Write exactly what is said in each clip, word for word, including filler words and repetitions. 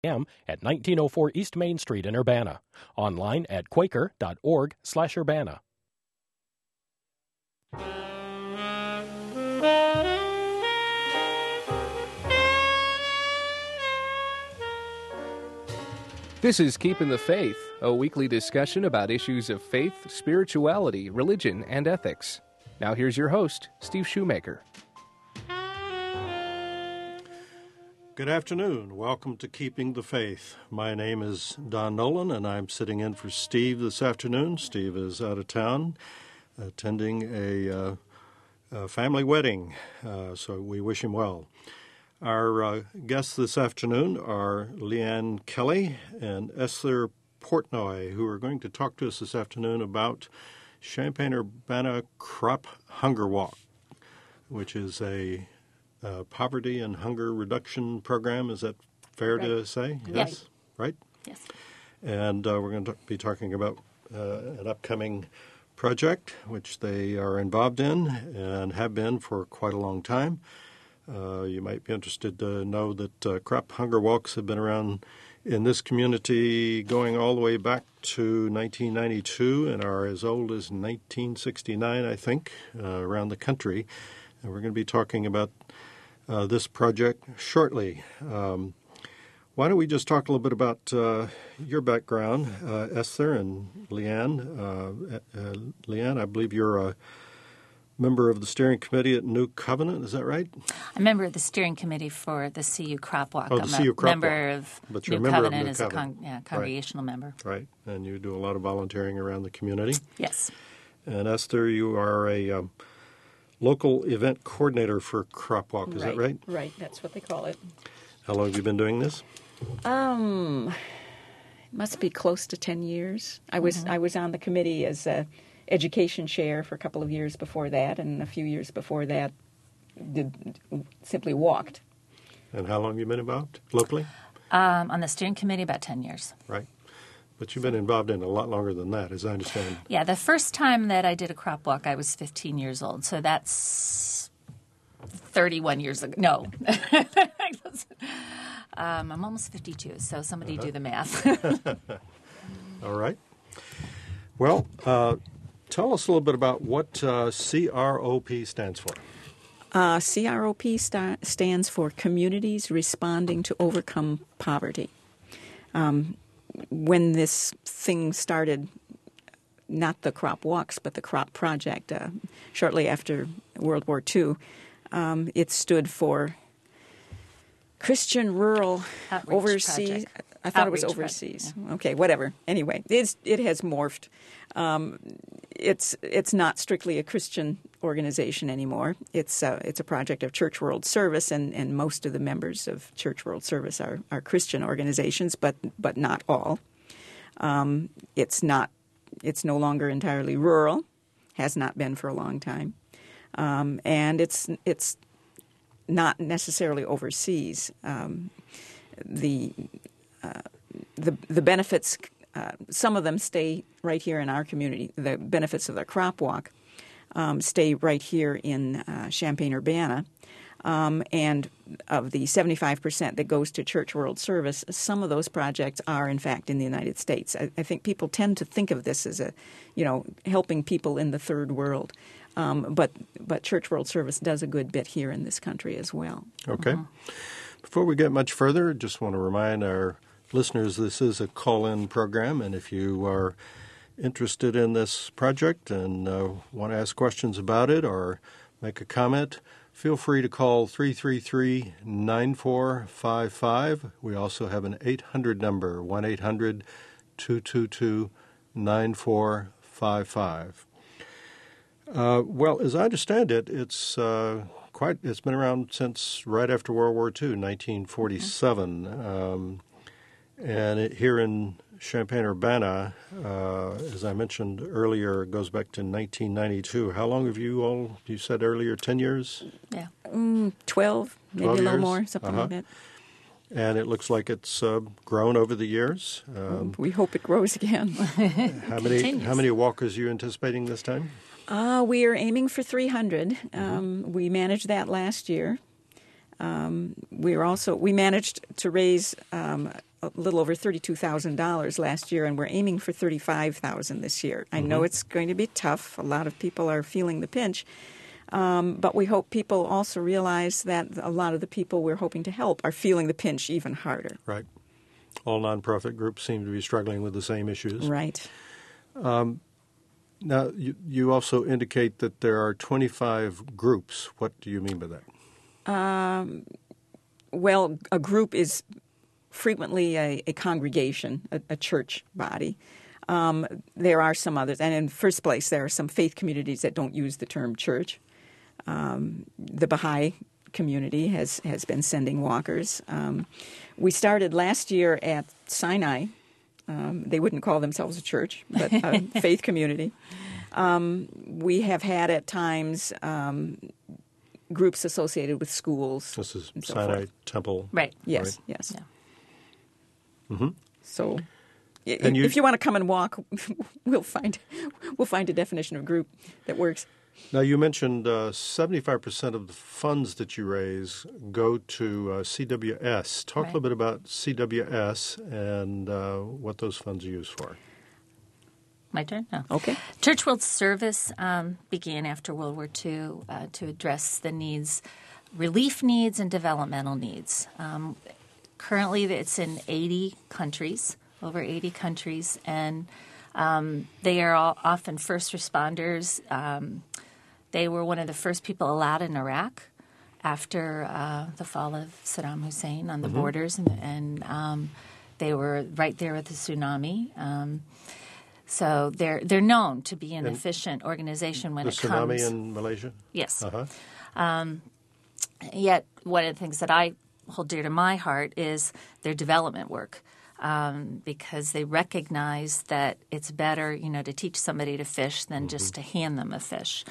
a.m. at nineteen oh four East Main Street in Urbana. Online at quaker.org slash Urbana. This is Keeping the Faith, a weekly discussion about issues of faith, spirituality, religion, and ethics. Now here's your host, Steve Shoemaker. Good afternoon. Welcome to Keeping the Faith. My name is Don Nolan, and I'm sitting in for Steve this afternoon. Steve is out of town attending a, uh, a family wedding, uh, so we wish him well. Our uh, guests this afternoon are Leanne Kelly and Esther Portnoy, who are going to talk to us this afternoon about Champaign-Urbana Crop Hunger Walk, which is a uh, poverty and hunger reduction program. Is that fair right. to say? Yes. yes. Right? Yes. And uh, we're going to be talking about uh, an upcoming project, which they are involved in and have been for quite a long time. Uh, you might be interested to know that uh, crop hunger walks have been around in this community going all the way back to nineteen ninety-two and are as old as nineteen sixty-nine, I think, uh, around the country. And we're going to be talking about uh, this project shortly. Um, why don't we just talk a little bit about uh, your background, uh, Esther and Leanne. Uh, uh, Leanne, I believe you're a member of the steering committee at New Covenant, is that right? I'm a member of the steering committee for the C U Crop Walk. Oh, the I'm C U a Crop member Walk. of But New you're a member Covenant of New as Covenant. a con- yeah, congregational right. member. Right, and you do a lot of volunteering around the community. Yes. And Esther, you are a um, local event coordinator for Crop Walk, is right. that right? Right, that's what they call it. How long have you been doing this? Um, it must be close to ten years. I was mm-hmm. I was on the committee as a education chair for a couple of years before that, and a few years before that did simply walked. And how long have you been involved locally? Um, on the steering committee, about ten years. Right. But you've been involved in a lot longer than that, as I understand. Yeah, the first time that I did a crop walk, I was fifteen years old, so that's thirty-one years ago. No. um, I'm almost fifty-two, so somebody uh-huh. do the math. All right. Well, uh, tell us a little bit about what uh, C R O P stands for. Uh, C R O P st- stands for Communities Responding to Overcome Poverty. Um, when this thing started, not the crop walks, but the crop project, uh, shortly after World War Two, um, it stood for Christian Rural Outreach Overseas. Project. I thought Outreach it was overseas. Project, yeah. Okay, whatever. Anyway, it's, it has morphed. Um, it's it's not strictly a Christian organization anymore. It's uh, it's a project of Church World Service, and, and most of the members of Church World Service are, are Christian organizations, but but not all. Um, it's not. It's no longer entirely rural. Has not been for a long time, um, and it's it's not necessarily overseas. Um, the uh, the the benefits. Uh, some of them stay right here in our community. The benefits of the crop walk um, stay right here in uh, Champaign-Urbana. Um, and of the seventy-five percent that goes to Church World Service, some of those projects are, in fact, in the United States. I, I think people tend to think of this as a, you know, helping people in the third world. Um, but but Church World Service does a good bit here in this country as well. Okay. Uh-huh. Before we get much further, just want to remind our listeners, this is a call-in program, and if you are interested in this project and uh, want to ask questions about it or make a comment, feel free to call three three three, nine four five five. We also have an eight hundred number, one eight hundred, two two two, nine four five five. Uh, well, as I understand it, it's uh, quite. It's been around since right after World War Two, nineteen forty-seven. Mm-hmm. Um, And it, here in Champaign-Urbana, uh, as I mentioned earlier, it goes back to nineteen ninety-two. How long have you all, you said earlier, ten years? Yeah. Mm, twelve, maybe twelve a little years? more, something uh-huh. like that. And it looks like it's uh, grown over the years. Um, we hope it grows again. how many How many walkers are you anticipating this time? Uh, we are aiming for three hundred. Um, mm-hmm. We managed that last year. Um, we are also we managed to raise um, a little over thirty-two thousand dollars last year, and we're aiming for thirty-five thousand dollars this year. I mm-hmm. know it's going to be tough. A lot of people are feeling the pinch. Um, but we hope people also realize that a lot of the people we're hoping to help are feeling the pinch even harder. Right. All nonprofit groups seem to be struggling with the same issues. Right. Um, now, you, you also indicate that there are twenty-five groups. What do you mean by that? Um, well, a group is frequently a, a congregation, a, a church body. Um, there are some others. And in first place, there are some faith communities that don't use the term church. Um, the Baha'i community has, has been sending walkers. Um, we started last year at Sinai. Um, they wouldn't call themselves a church, but a faith community. Um, we have had at times um, groups associated with schools. This is so Sinai forth. Temple. Right. Yes, right? yes. Yeah. Mm-hmm. So and if you, you want to come and walk, we'll find we'll find a definition of group that works. Now, you mentioned uh, seventy-five percent of the funds that you raise go to uh, C W S. Talk Right. a little bit about C W S and uh, what those funds are used for. My turn? No. Okay. Church World Service um, began after World War Two uh, to address the needs, relief needs and developmental needs. Um, currently, it's in eighty countries, over eighty countries, and um, they are all often first responders. Um, they were one of the first people allowed in Iraq after uh, the fall of Saddam Hussein on the mm-hmm. borders, and, and um, they were right there with the tsunami. Um, So they're they're known to be an and efficient organization when it comes. The tsunami in Malaysia? Yes. Uh-huh. Um, yet one of the things that I hold dear to my heart is their development work, um, because they recognize that it's better, you know, to teach somebody to fish than mm-hmm. just to hand them a fish.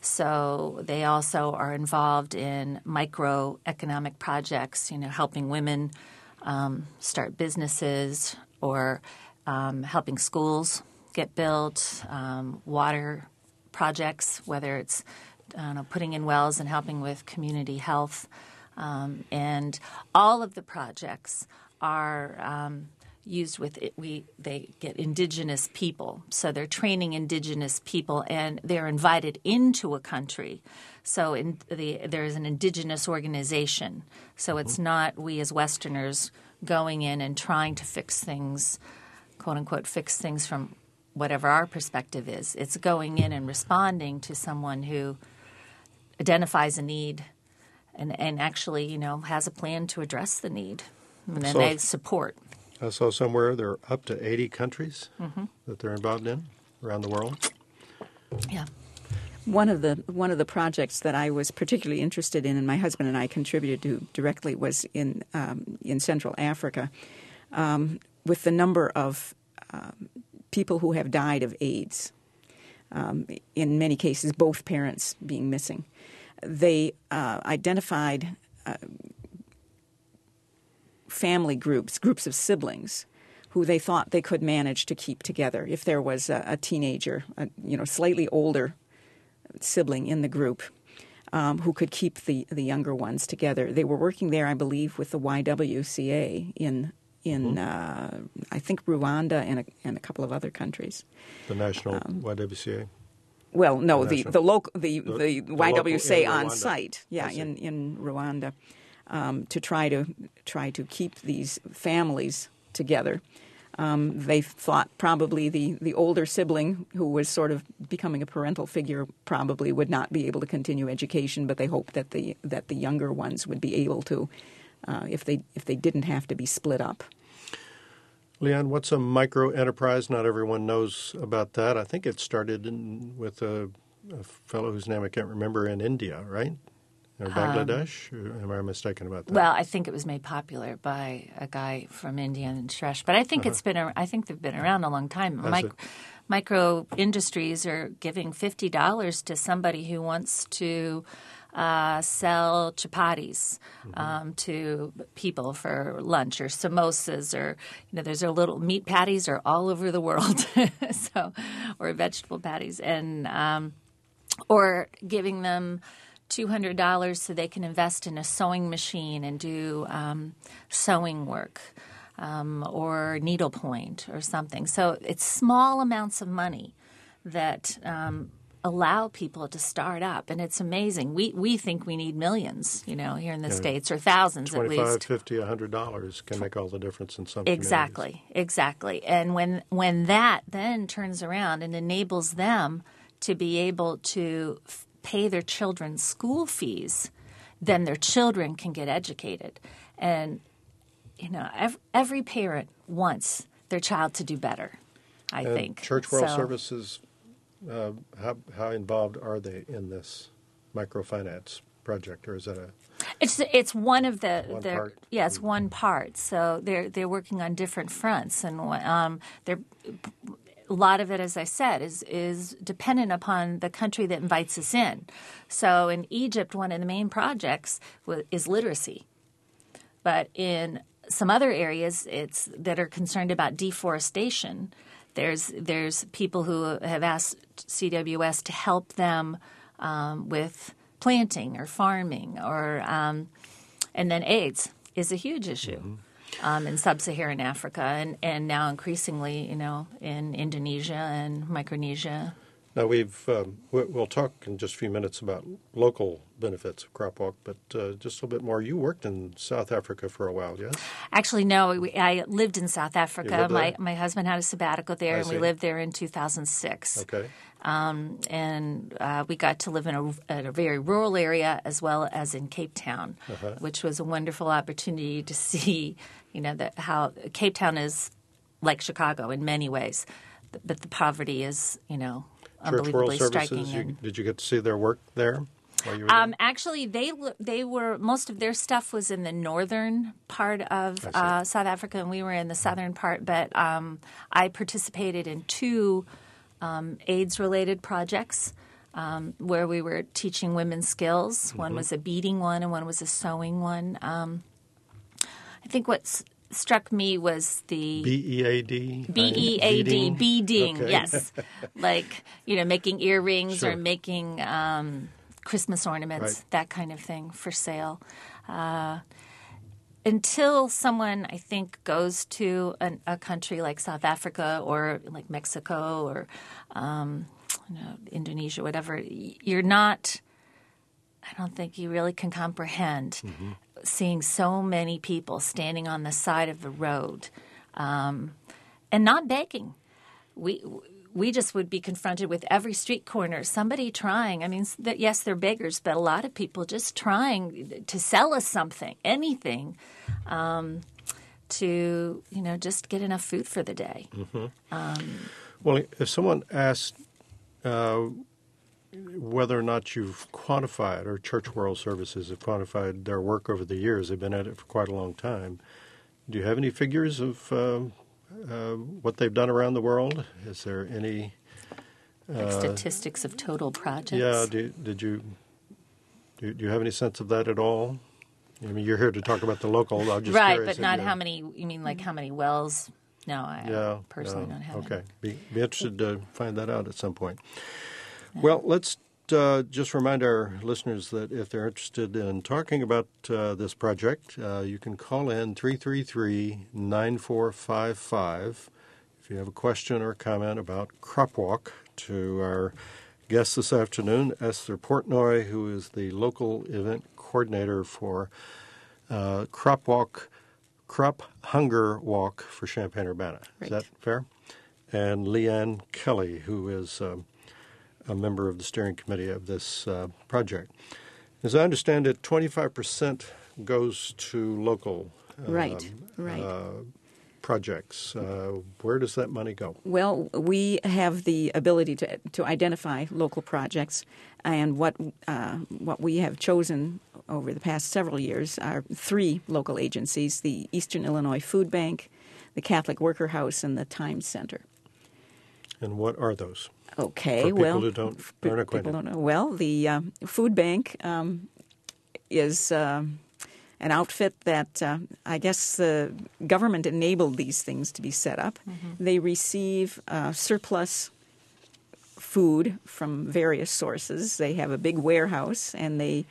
So they also are involved in microeconomic projects, you know, helping women um, start businesses or um, helping schools get built, um, water projects, whether it's I don't know, putting in wells and helping with community health. Um, and all of the projects are um, used with it. We they get indigenous people. So they're training indigenous people, and they're invited into a country. So in the, there is an indigenous organization. So it's not we as Westerners going in and trying to fix things, quote unquote, fix things from whatever our perspective is. It's going in and responding to someone who identifies a need and, and actually, you know, has a plan to address the need. And then so, they support. I saw somewhere there are up to eighty countries mm-hmm. that they're involved in around the world. Yeah. One of the one of the projects that I was particularly interested in, and my husband and I contributed to directly, was in um, in Central Africa, um, with the number of um, people who have died of AIDS. Um, in many cases, both parents being missing. They uh, identified uh, family groups, groups of siblings, who they thought they could manage to keep together. If there was a, a teenager, a, you know, slightly older sibling in the group um, who could keep the, the younger ones together. They were working there, I believe, with the Y W C A in in mm-hmm. uh, I think Rwanda and a, and a couple of other countries. The national um, Y W C A. Well, no, the the the local the, the, the, the Y W C A local, on site, yeah, in in Rwanda, um, to try to try to keep these families together. Um, they thought probably the, the older sibling, who was sort of becoming a parental figure, probably would not be able to continue education, but they hoped that the that the younger ones would be able to, uh, if they if they didn't have to be split up. Leanne, what's a micro enterprise? Not everyone knows about that. I think it started in, with a, a fellow whose name I can't remember in India, right? Or Bangladesh? Um, or am I mistaken about that? Well, I think it was made popular by a guy from India and Shresh, but I think uh-huh. it's been. I think they've been around a long time. Mic- micro industries are giving fifty dollars to somebody who wants to uh, sell chapatis mm-hmm. um, to people for lunch, or samosas, or you know, there's a little meat patties are all over the world, so or vegetable patties, and um, or giving them two hundred dollars so they can invest in a sewing machine and do um, sewing work. um, or needlepoint or something. So it's small amounts of money that um, allow people to start up, and it's amazing. We we think we need millions, you know, here in the Yeah. States, or thousands at twenty-five, least. fifty, one hundred dollars can make all the difference in some Exactly, communities. exactly. And when when that then turns around and enables them to be able to f- pay their children's school fees, then their children can get educated. And, you know, every, every parent wants their child to do better, I And think. Church World So- Services, uh, how, how involved are they in this microfinance project, or is that a It's it's one of the One their- part? yeah, it's one part. So they're they're working on different fronts, and um, they're a lot of it, as I said, is is dependent upon the country that invites us in. So in Egypt, one of the main projects wa- is literacy, but in some other areas, it's that are concerned about deforestation. There's there's people who have asked C W S to help them um, with planting or farming, or um, and then AIDS is a huge issue Mm-hmm. um, in sub-Saharan Africa, and, and now increasingly, you know, in Indonesia and Micronesia. Now, we've um, we- we'll talk in just a few minutes about local benefits of Crop Walk, but uh, just a little bit more. You worked in South Africa for a while, yes? Actually, no, we, I lived in South Africa. lived My there? my husband had a sabbatical there, I and we see. lived there in two thousand six. Okay. Um, and uh, we got to live in a, at a very rural area as well as in Cape Town, Uh-huh. which was a wonderful opportunity to see, you know, the, how Cape Town is like Chicago in many ways, but the poverty is, you know, Church World unbelievably Services, striking. you, and- did you get to see their work there while you were Um, there? actually, they w- they were most of their stuff was in the northern part of I see. uh, South Africa, and we were in the southern part. But um, I participated in two um, AIDS-related projects um, where we were teaching women skills. Mm-hmm. One was a beading one, and one was a sewing one. Um, I think what s- struck me was the B E A D? B E A D, Beading? beading, Okay. yes. Like, you know, making earrings Sure. or making um, Christmas ornaments, Right. that kind of thing for sale. Uh, until someone, I think, goes to an, a country like South Africa or like Mexico or um, you know, Indonesia, whatever, y- you're not – I don't think you really can comprehend Mm-hmm. seeing so many people standing on the side of the road um, and not begging. We we just would be confronted with every street corner, somebody trying. I mean, s- that- yes, they're beggars, but a lot of people just trying to sell us something, anything, um, to, you know, just get enough food for the day. Well, if someone asked uh, whether or not you've quantified, or Church World Services have quantified their work over the years, they've been at it for quite a long time. Do you have any figures of uh, uh, what they've done around the world? Is there any? Like statistics of total projects. Yeah. Do, did you? Do, do you have any sense of that at all? I mean, you're here to talk about the local. I'm just right, curious but if not you- how many, you mean like how many wells? No, I Yeah, personally yeah, don't have Okay, any. be, be interested to find that out at some point. Well, let's uh, just remind our listeners that if they're interested in talking about uh, this project, uh, you can call in three three three, nine four five five if you have a question or comment about Crop Walk to our guest this afternoon, Esther Portnoy, who is the local event coordinator for uh, Crop Walk, Crop Hunger Walk for Champaign-Urbana. Right. Is that fair? And Leanne Kelly, who is um, a member of the steering committee of this uh, project. As I understand it, twenty-five percent goes to local um, Right, right. Uh, projects. Uh, where does that money go? Well, we have the ability to to identify local projects, and what uh, what we have chosen over the past several years are three local agencies: the Eastern Illinois Food Bank, the Catholic Worker House, and the Times Center. And what are those? Okay, For people well, who don't- f- aren't people acquainted. don't know. Well, the uh, food bank um, is um an outfit that uh, I guess the government enabled these things to be set up. They receive uh, surplus food from various sources. They have a big warehouse, and they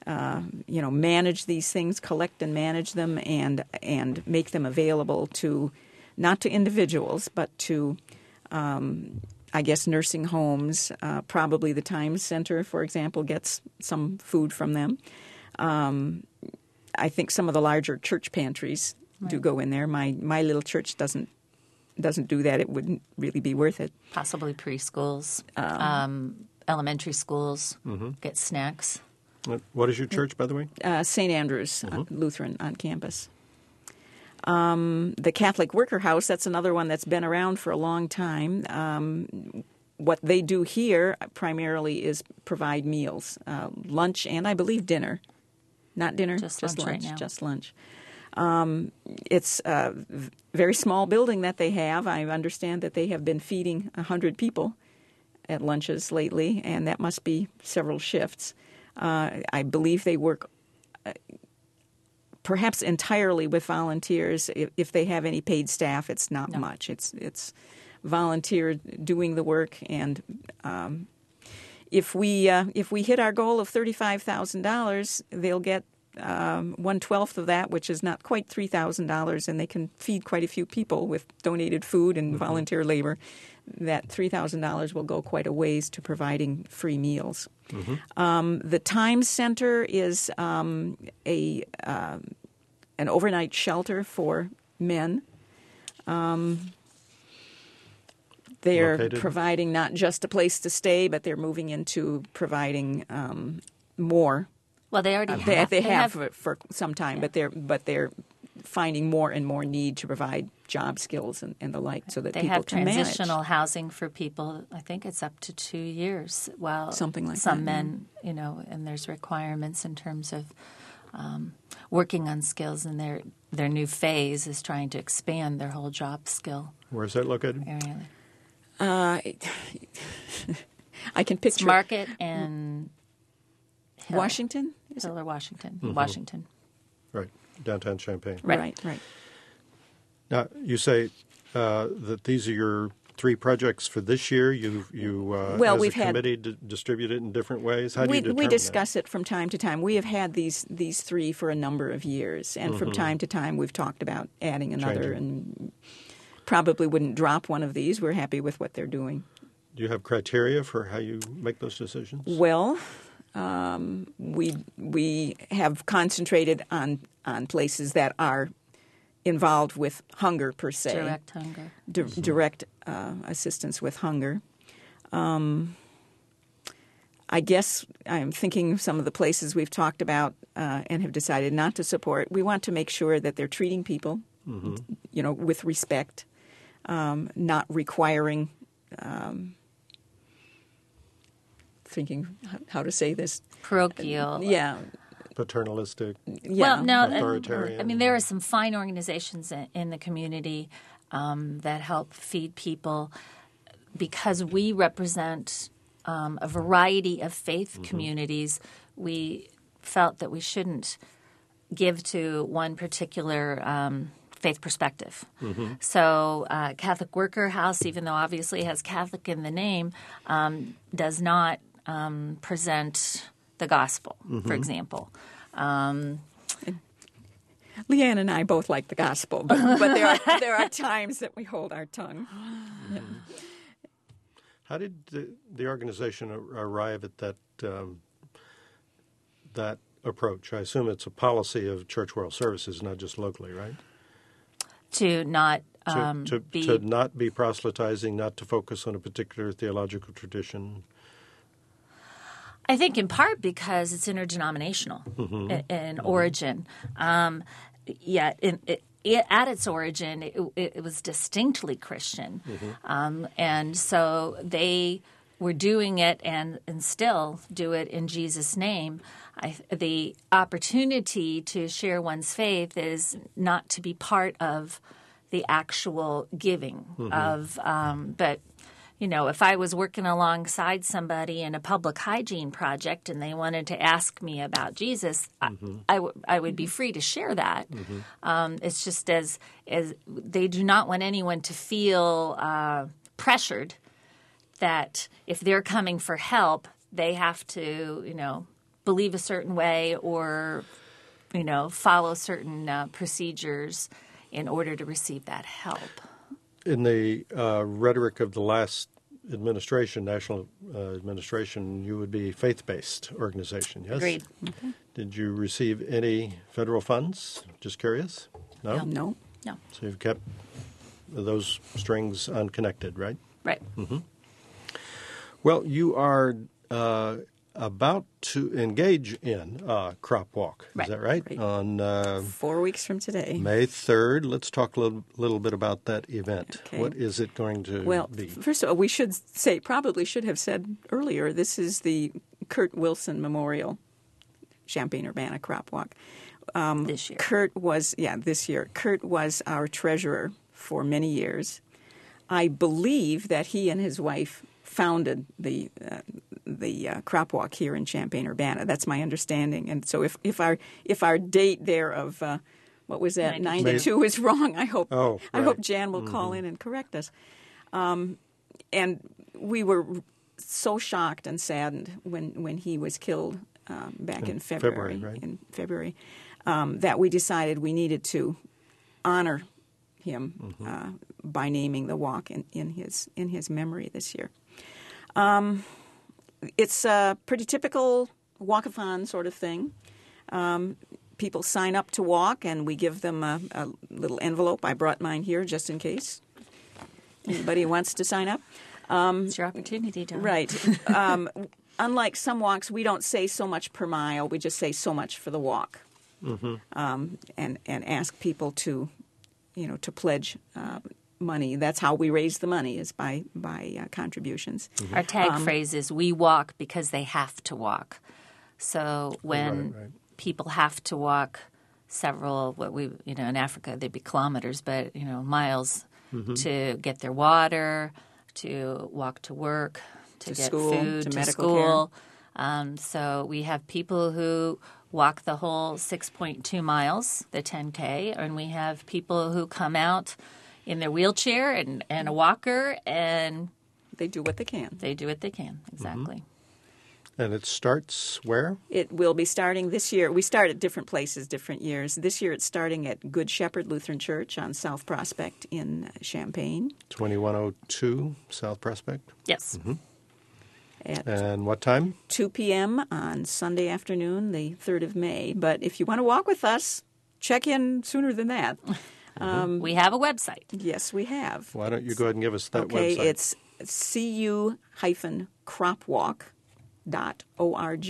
uh, you know, manage these things, collect and manage them, and and make them available to not to individuals, but to um, I guess nursing homes. Uh, probably the Times Center, for example, gets some food from them. Um, I think some of the larger church pantries right. do go in there. My my little church doesn't doesn't do that. It wouldn't really be worth it. Possibly preschools, um, um, elementary schools mm-hmm. get snacks. What is your church, by the way? Uh, Saint Andrew's mm-hmm. uh, Lutheran on campus. Um, the Catholic Worker House, that's another one that's been around for a long time. Um, what they do here primarily is provide meals, uh, lunch, and I believe dinner. Not dinner, just, just lunch, lunch, right now. just lunch. Um, it's a very small building that they have. I understand that they have been feeding one hundred people at lunches lately, and that must be several shifts. Uh, I believe they work uh, perhaps entirely with volunteers. If, if they have any paid staff, it's not no. much. It's it's volunteer doing the work, and um, if we uh, if we hit our goal of thirty-five thousand dollars, they'll get um, one twelfth of that, which is not quite three thousand dollars, and they can feed quite a few people with donated food and mm-hmm. volunteer labor. That three thousand dollars will go quite a ways to providing free meals. Mm-hmm. Um, the Times Center is um, a uh, an overnight shelter for men. Um, they're Located. providing not just a place to stay, but they're moving into providing um, more. Well, they already uh, have. They, they, they have, have for, for some time, yeah. but they're but they're finding more and more need to provide job skills and, and the like, so that they people have can transitional manage. housing for people. I think it's up to two years. Well, something like some that, men, yeah. you know, and there's requirements in terms of um, working on skills, and their their new phase is trying to expand their whole job skill. Where is that located? Area. Uh, I can picture it's Market and Hill. Washington, is Hill it? or Washington, mm-hmm. Washington. Right, downtown Champaign. Right, right. right. Now, you say uh, that these are your three projects for this year. You, you uh, well, as we've a had, committee, d- distribute it in different ways? How do we, you determine We discuss that? it from time to time. We have had these these three for a number of years, and mm-hmm. from time to time we've talked about adding another, Changing. and probably wouldn't drop one of these. We're happy with what they're doing. Do you have criteria for how you make those decisions? Well, um, we we have concentrated on on places that are involved with hunger per se. Direct hunger. D- mm-hmm. Direct uh, assistance with hunger. Um, I guess I'm thinking of some of the places we've talked about uh, and have decided not to support. We want to make sure that they're treating people, mm-hmm. you know, with respect, um, not requiring. Um, thinking how to say this. Parochial. Yeah. Paternalistic. Yeah. Well, no, authoritarian. I mean, there are some fine organizations in, in the community um, that help feed people because we represent um, a variety of faith mm-hmm. communities. We felt that we shouldn't give to one particular um, faith perspective. Mm-hmm. So uh, Catholic Worker House, even though obviously it has Catholic in the name, um, does not um, present the gospel, mm-hmm. for example. Um, Leanne and I both like the gospel, but, but there are there are times that we hold our tongue. Yeah. How did the, the organization arrive at that um, that approach? I assume it's a policy of Church World Services, not just locally, right? To not um, to, to, be to not be proselytizing, not to focus on a particular theological tradition. I think in part because it's interdenominational mm-hmm. in, in mm-hmm. origin. Um, yet in, it, it, at its origin, it, it was distinctly Christian. Mm-hmm. Um, and so they were doing it and, and still do it in Jesus' name. I, the opportunity to share one's faith is not to be part of the actual giving mm-hmm. of um, – but – you know, if I was working alongside somebody in a public hygiene project and they wanted to ask me about Jesus, mm-hmm. I, I, w- I would be free to share that. Mm-hmm. Um, it's just as as they do not want anyone to feel uh, pressured that if they're coming for help, they have to, you know, believe a certain way or, you know, follow certain uh, procedures in order to receive that help. In the uh, rhetoric of the last administration, national uh, administration, you would be a faith-based organization, yes? Agreed. Mm-hmm. Did you receive any federal funds? Just curious? No? No. No. No. So you've kept those strings unconnected, right? Right. Mm-hmm. Well, you are uh, about to engage in a crop walk. Is Right. that right? Right. On uh, Four weeks from today. May third. Let's talk a little, little bit about that event. Okay. What is it going to Well, be? first of all, we should say, probably should have said earlier, this is the Kurt Wilson Memorial Champaign-Urbana Crop Walk. Um, This year. Kurt was, yeah, this year. Kurt was our treasurer for many years. I believe that he and his wife founded the uh, the uh, crop walk here in Champaign-Urbana. That's my understanding. And so if, if our if our date there of uh, what was that ninety-two. ninety-two is wrong, I hope Oh, I right. hope Jan will call in and correct us. Um, and we were so shocked and saddened when when he was killed um, back in, In February. February, right? In February, um, that we decided we needed to honor him Mm-hmm. uh, by naming the walk in, in his in his memory this year. Um, it's a pretty typical walkathon sort of thing. Um, people sign up to walk, and we give them a, a little envelope. I brought mine here just in case anybody wants to sign up. It's your opportunity, John. Right. Um, unlike some walks, we don't say so much per mile. We just say so much for the walk, Mm-hmm. um, and and ask people to, you know, to pledge uh, money. That's how we raise the money, is by by uh, contributions. Our tag Um, phrase is "We walk because they have to walk." So when Right, right. people have to walk several, what we you know in Africa they'd be kilometers, but you know miles Mm-hmm. to get their water, to walk to work, to, To get school, food, to to, medical school. Um, so we have people who walk the whole six point two miles, the ten K, and we have people who come out in their wheelchair and, and a walker, and They do what they can. they do what they can. Exactly. And it starts where? It will be starting this year. We start at different places, different years. This year it's starting at Good Shepherd Lutheran Church on South Prospect in Champaign. twenty-one oh two South Prospect. Yes. At And what time? two p.m. on Sunday afternoon, the third of May. But if you want to walk with us, check in sooner than that. We have a website. Yes, we have. Why don't you go ahead and give us that Okay, website? it's c u dash cropwalk dot org.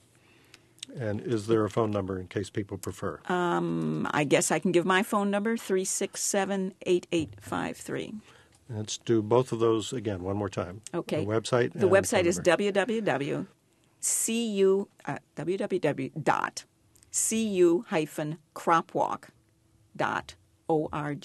And is there a phone number in case people prefer? Um, I guess I can give my phone number, three six seven, eight eight five three. Let's do both of those again one more time. Okay. The website. The and website phone is number. www. cu uh, www dot cu hyphen cropwalk dot org,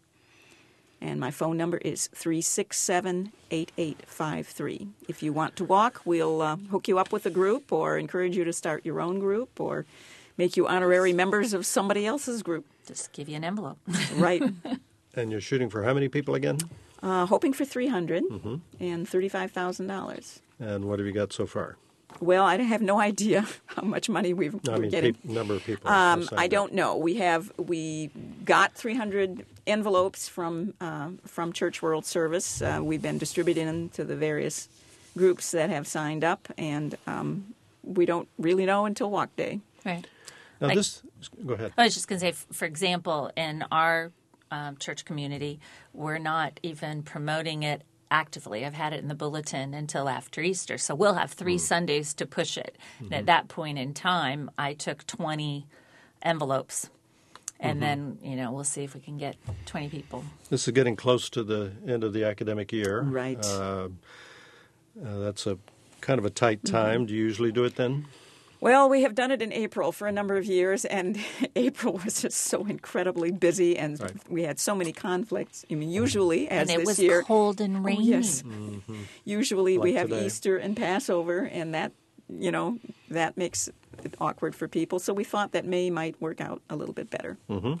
and my phone number is three six seven eight eight five three. If you want to walk, we'll uh, hook you up with a group, or encourage you to start your own group, or make you honorary members of somebody else's group. Just give you an envelope. Right. And you're shooting for how many people again? Uh, hoping for three hundred Mm-hmm. and thirty-five thousand dollars. And what have you got so far? Well, I have no idea how much money we've, No, I we're mean, getting. peop- number of people. Um, who signed I up. don't know. We have we got three hundred envelopes from uh, from Church World Service. Uh, we've been distributing them to the various groups that have signed up, and um, we don't really know until Walk Day. Right. Now Like- this. Go ahead. I was just going to say, f- for example, in our um, church community, we're not even promoting it actively. I've had it in the bulletin until after Easter. So we'll have three Sundays to push it. And at that point in time, I took twenty envelopes. And then, you know, we'll see if we can get twenty people. This is getting close to the end of the academic year. Right. Uh, uh, that's a kind of a tight time. Do you usually do it then? Well, we have done it in April for a number of years, and April was just so incredibly busy, and Right. we had so many conflicts. I mean, usually, as And it this was year, cold and rainy. Oh, yes. Usually we Like have today. Easter and Passover, and that, you know, that makes it awkward for people. So we thought that May might work out a little bit better.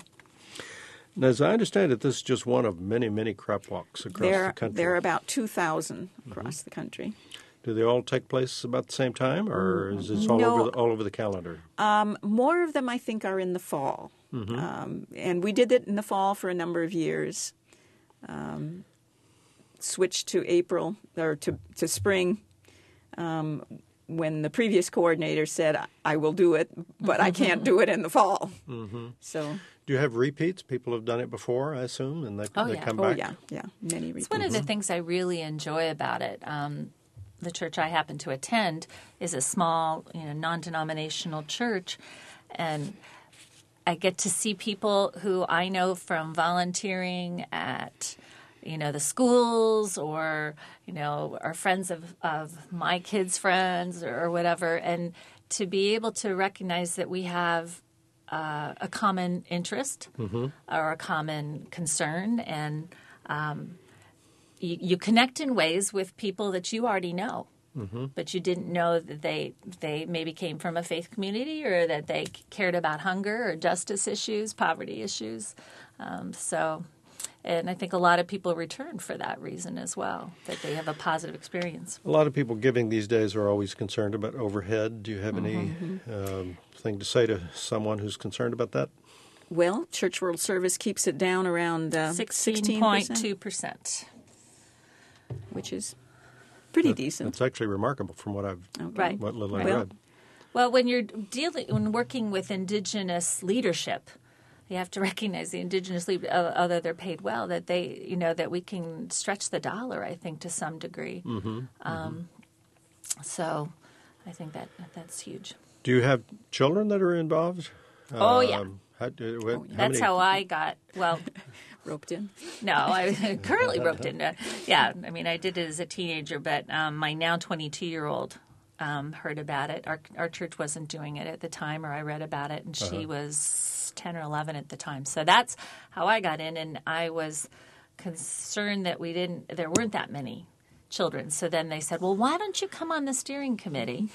Now, as I understand it, this is just one of many, many crop walks across There, the country. there are about two thousand across the country. Do they all take place about the same time, or is this all No. over the, all over the calendar? Um, more of them, I think, are in the fall. Mm-hmm. Um, and we did it in the fall for a number of years. Um, switched to April, or to, to spring, um, when the previous coordinator said, I will do it, but I can't do it in the fall. Mm-hmm. So, Do you have repeats? People have done it before, I assume, and they, Oh, they yeah. come oh, back? yeah, yeah, many repeats. It's one of the things I really enjoy about it. Um, the church I happen to attend is a small, you know, non-denominational church, and I get to see people who I know from volunteering at, you know, the schools, or, you know, are friends of, of my kids' friends, or, or whatever, and to be able to recognize that we have uh, a common interest Mm-hmm. or a common concern, and um, you, you connect in ways with people that you already know. Mm-hmm. But you didn't know that they they maybe came from a faith community, or that they cared about hunger or justice issues, poverty issues. Um, so, and I think a lot of people return for that reason as well, that they have a positive experience. A lot of people giving these days are always concerned about overhead. Do you have any um, thing to say to someone who's concerned about that? Well, Church World Service keeps it down around uh, sixteen point two percent. which is pretty That- decent. That's actually remarkable from what I've Okay. Right. what little I Well- read. Well, when you're dealing, when working with indigenous leadership, you have to recognize the indigenous leadership, although they're paid well, that they, you know, that we can stretch the dollar, I think, to some degree. Mm-hmm. Um, so I think that that's huge. Do you have children that are involved? Oh, yeah. Um, how, do- what- how That's many- how I got, well, Roped in. no, I currently roped in. Uh, yeah, I mean, I did it as a teenager, but um, my now twenty-two-year-old um, heard about it. Our, our church wasn't doing it at the time, or I read about it, and she was ten or eleven at the time. So that's how I got in, and I was concerned that we didn't, there weren't that many children. So then they said, well, why don't you come on the steering committee?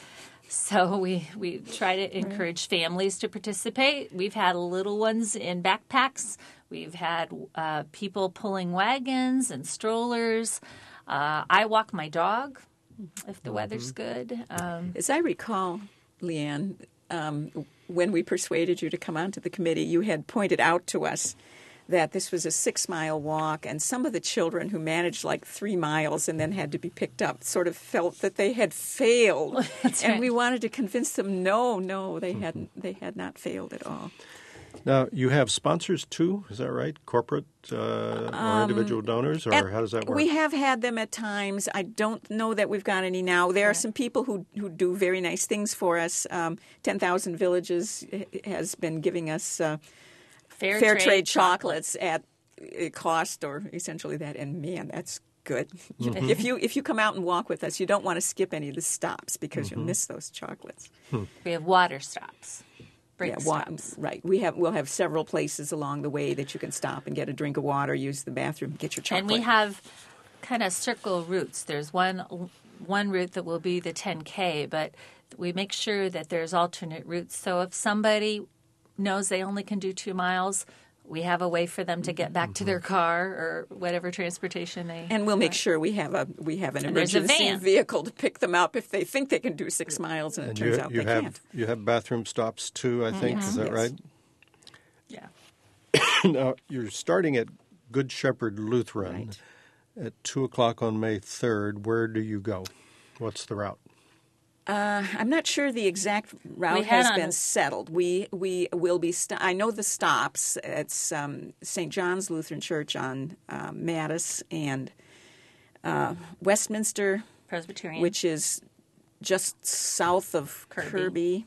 So we, we try to encourage families to participate. We've had little ones in backpacks. We've had uh, people pulling wagons and strollers. Uh, I walk my dog if the weather's good. Um, As I recall, Leanne, um, when we persuaded you to come onto the committee, you had pointed out to us that this was a six-mile walk, and some of the children who managed like three miles and then had to be picked up sort of felt that they had failed. That's and right. we wanted to convince them, no, no, they hadn't. They had not failed at all. Now, you have sponsors too, is that right? Corporate uh, or individual donors, or At- how does that work? We have had them at times. I don't know that we've got any now. There are some people who, who do very nice things for us. Um, ten thousand Villages has been giving us uh, fair, fair trade, trade chocolates at a cost, or essentially that. And man, that's good. Mm-hmm. If you if you come out and walk with us, you don't want to skip any of the stops because Mm-hmm. you'll miss those chocolates. We have water stops, break Yeah, wa- stops. right. We have we'll have several places along the way that you can stop and get a drink of water, use the bathroom, get your chocolate. And we have kind of circle routes. There's one one route that will be the ten K, but we make sure that there's alternate routes. So if somebody knows they only can do two miles, we have a way for them to get back to their car or whatever transportation they. And we'll make sure we have a we have an And there's a emergency van. vehicle to pick them up if they think they can do six miles and it and turns you, out you they have can't. you have bathroom stops too, I think. Is that Yes. right? Yeah. Now, you're starting at Good Shepherd Lutheran Right. at two o'clock on May third. Where do you go? What's the route? Uh, I'm not sure the exact route We had has on- been settled. We we will be. St- I know the stops. It's um, Saint John's Lutheran Church on uh, Mattis and uh, Westminster, Presbyterian. which is just south of Kirby. Kirby.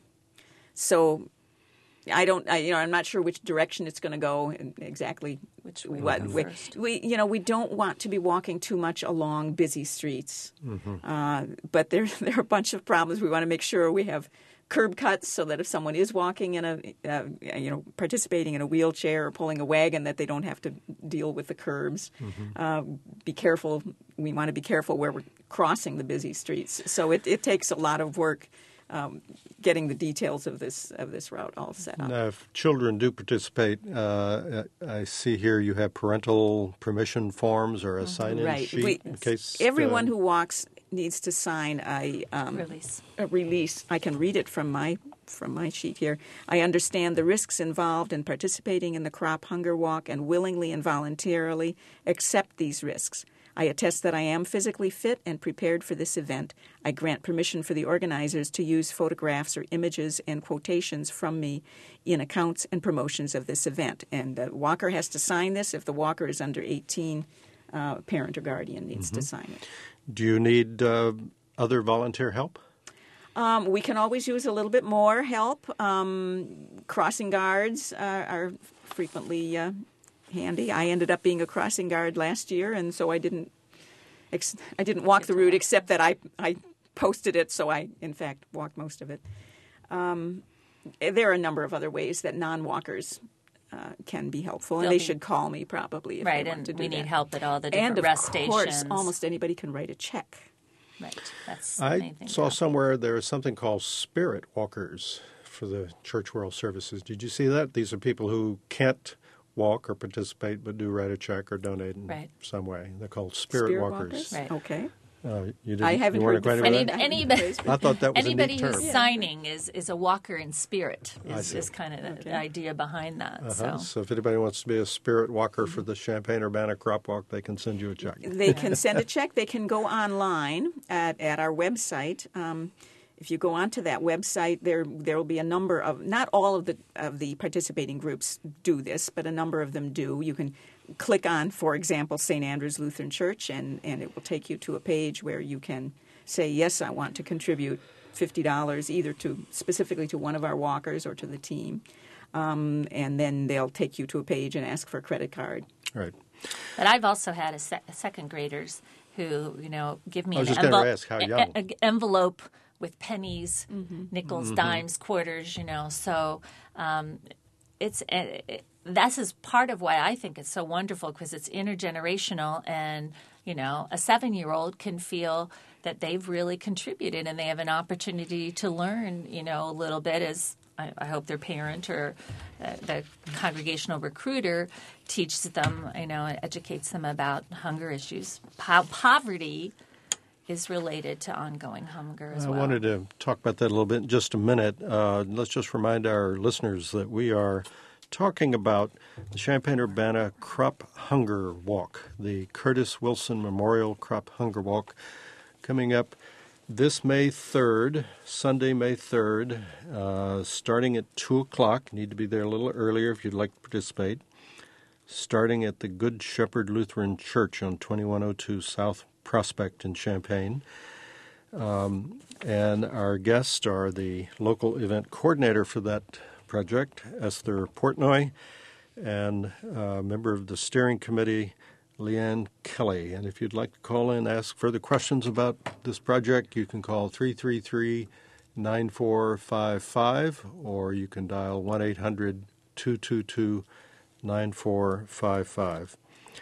So I don't. I, you know, I'm not sure which direction it's going to go and exactly. Which way we what go we, first. we you know we don't want to be walking too much along busy streets, Mm-hmm. uh, but there there are a bunch of problems. We want to make sure we have curb cuts so that if someone is walking in a uh, you know participating in a wheelchair or pulling a wagon, that they don't have to deal with the curbs. Mm-hmm. Uh, be careful. We want to be careful where we're crossing the busy streets. So it, it takes a lot of work. um, getting the details of this of this route all set up. Now, if children do participate, uh, I see here you have parental permission forms or a sign-in Right. sheet. We, in case everyone uh, who walks needs to sign a um, Release. a release. I can read it from my from my sheet here. I understand the risks involved in participating in the Crop Hunger Walk and willingly and voluntarily accept these risks. I attest that I am physically fit and prepared for this event. I grant permission for the organizers to use photographs or images and quotations from me in accounts and promotions of this event. And the walker has to sign this. If the walker is under eighteen, uh, parent or guardian needs Mm-hmm. to sign it. Do you need uh, other volunteer help? Um, we can always use a little bit more help. Um, crossing guards uh, are frequently uh, handy. I ended up being a crossing guard last year, and so I didn't ex- I didn't walk the route except that I, I posted it, so I, in fact, walked most of it. Um, there are a number of other ways that non-walkers uh, can be helpful, and They'll they be- should call me probably if Right, they want and to do we that. need help at all the different And of rest course, stations. almost anybody can write a check. Right, that's the I main thing. saw somewhere there is something called Spirit Walkers for the church world services. Did you see that? These are people who can't walk or participate but do write a check or donate in Right. some way. They're called Spirit, Spirit Walkers. Right. Okay. Uh, you didn't, I haven't you weren't heard the acquainted with phrase. that? Any- I haven't anybody- heard the phrase. I thought that was Anybody a neat term. who's signing is, is a walker in spirit, I is, see. is kind of the, Okay. the idea behind that. Uh-huh. So. So if anybody wants to be a Spirit Walker for the Champaign-Urbana Crop Walk, they can send you a check. They can send a check. They can go online at, at our website. Um, if you go onto that website, there there will be a number of, not all of the of the participating groups do this, but a number of them do. You can click on, for example, Saint Andrew's Lutheran Church, and, and it will take you to a page where you can say, yes, I want to contribute fifty dollars either to specifically to one of our walkers or to the team. Um, and then they'll take you to a page and ask for a credit card. Right. But I've also had a, se- a second graders who, you know, give me I was an just gonna envelope, ask, how a- young? a- a- envelope with pennies, Mm-hmm. nickels, Mm-hmm. dimes, quarters, you know. So um, it's uh, it, this is part of why I think it's so wonderful, because it's intergenerational, and you know, a seven-year-old can feel that they've really contributed and they have an opportunity to learn, you know, a little bit as I, I hope their parent or uh, the congregational recruiter teaches them, you know, educates them about hunger issues, how poverty is related to ongoing hunger as I well. wanted to talk about that a little bit in just a minute. Uh, let's just remind our listeners that we are talking about the Champaign-Urbana Crop Hunger Walk, the Curtis Wilson Memorial Crop Hunger Walk, coming up this May third, Sunday, May third, uh, starting at two o'clock. You need to be there a little earlier if you'd like to participate. Starting at the Good Shepherd Lutheran Church on twenty-one oh two South Prospect in Champaign. Um, and our guests are the local event coordinator for that project, Esther Portnoy, and a member of the steering committee, Leanne Kelly. And if you'd like to call in and ask further questions about this project, you can call three three three, nine four five five, or you can dial one eight hundred, two two two, nine four five five.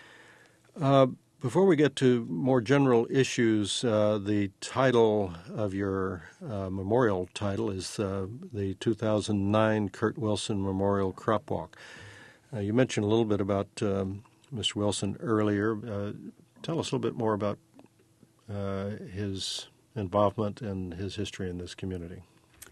Uh, before we get to more general issues, uh, the title of your uh, memorial title is uh, the two thousand nine Kurt Wilson Memorial Crop Walk. Uh, you mentioned a little bit about um, Mister Wilson earlier. Uh, tell us a little bit more about uh, his involvement and his history in this community.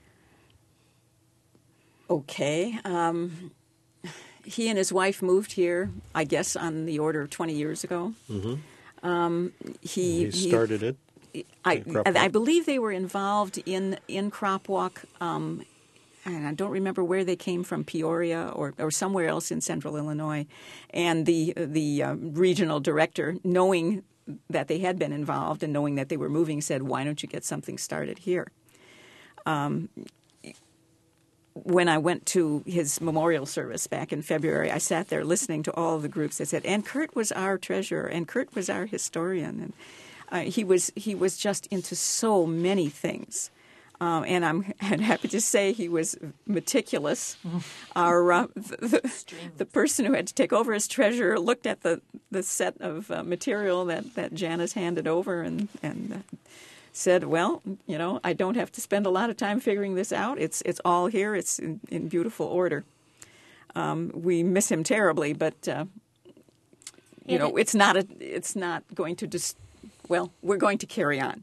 Okay. Um, he and his wife moved here, I guess, on the order of twenty years ago. Mm-hmm. Um, he, He started it. I, Crop I Walk. believe they were involved in, in Crop Walk, um, and I don't remember where they came from, Peoria or, or somewhere else in central Illinois. And the, the uh, regional director, knowing that they had been involved and knowing that they were moving, said, why don't you get something started here? Um, when I went to his memorial service back in February, I sat there listening to all of the groups that said, and Kurt was our treasurer, and Kurt was our historian. And uh, he was he was just into so many things. Um, and I'm, I'm happy to say he was meticulous. Our uh, the, the person who had to take over as treasurer looked at the, the set of uh, material that, that Janice handed over and, and uh, said, well, you know, I don't have to spend a lot of time figuring this out. It's it's all here. It's in, in beautiful order. Um, we miss him terribly, but uh, you Yeah, know, but- it's not a it's not going to just. Well, we're going to carry on.